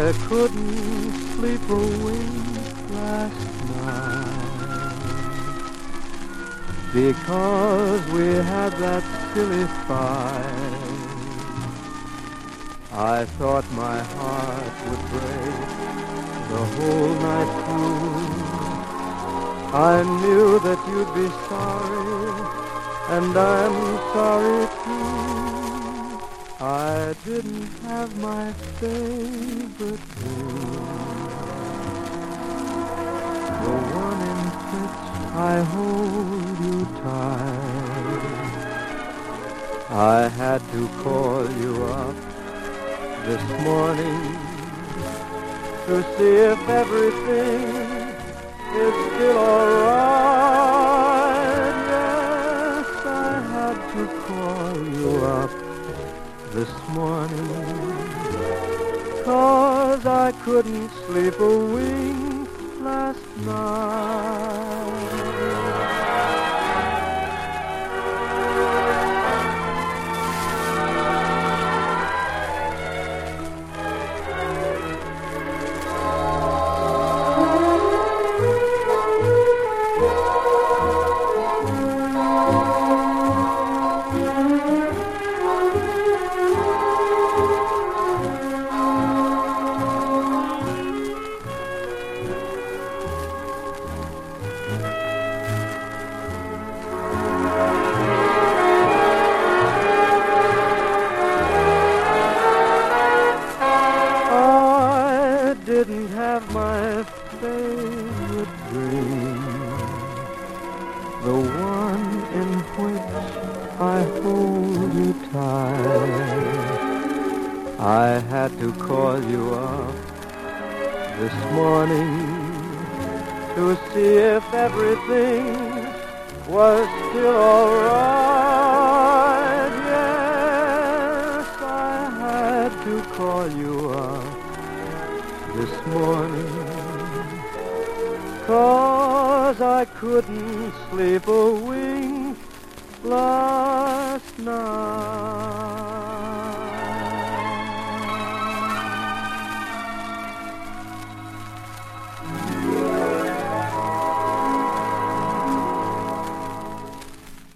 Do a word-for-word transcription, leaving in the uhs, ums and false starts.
I couldn't sleep a wink last night because we had that silly fight. I thought my heart would break the whole night through. I knew that you'd be sorry, and I'm sorry too. I didn't have my favorite dream, the one in which I hold you tight. I had to call you up this morning to see if everything is still alright. Yes, I had to call you up this morning, 'cause I couldn't sleep a wink last night. Didn't have my favorite dream, the one in which I hold you tight. I had to call you up this morning to see if everything was still alright. Yes, I had to call you up this morning, 'cause I couldn't sleep a wink last night.